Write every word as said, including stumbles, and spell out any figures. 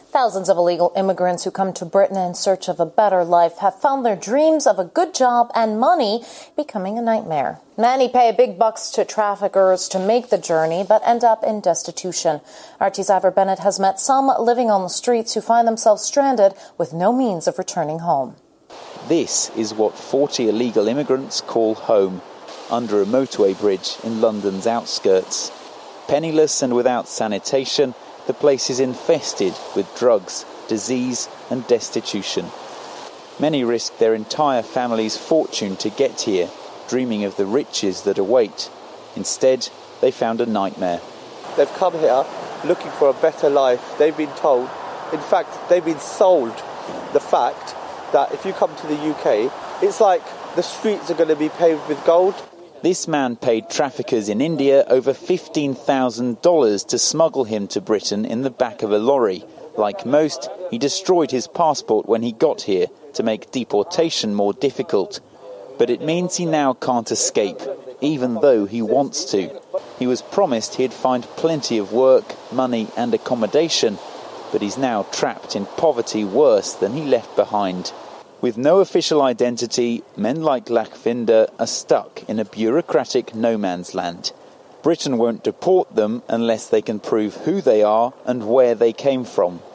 Thousands of illegal immigrants who come to Britain in search of a better life have found their dreams of a good job and money becoming a nightmare. Many pay big bucks to traffickers to make the journey, but end up in destitution. R T's Ivor Bennett has met some living on the streets who find themselves stranded with no means of returning home. This is what forty illegal immigrants call home, under a motorway bridge in London's outskirts. Penniless and without sanitation, the place is infested with drugs, disease and destitution. Many risk their entire family's fortune to get here, dreaming of the riches that await. Instead, they found a nightmare. They've come here looking for a better life. They've been told, in fact, they've been sold the fact that if you come to the U K, it's like the streets are going to be paved with gold. This man paid traffickers in India over fifteen thousand dollars to smuggle him to Britain in the back of a lorry. Like most, he destroyed his passport when he got here to make deportation more difficult. But it means he now can't escape, even though he wants to. He was promised he'd find plenty of work, money and accommodation, but he's now trapped in poverty worse than he left behind. With no official identity, men like Lakhvinder are stuck in a bureaucratic no man's land. Britain won't deport them unless they can prove who they are and where they came from.